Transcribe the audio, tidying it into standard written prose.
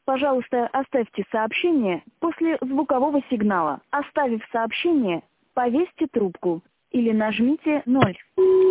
Пожалуйста, оставьте сообщение после звукового сигнала. Оставив сообщение, повесьте трубку или нажмите 0.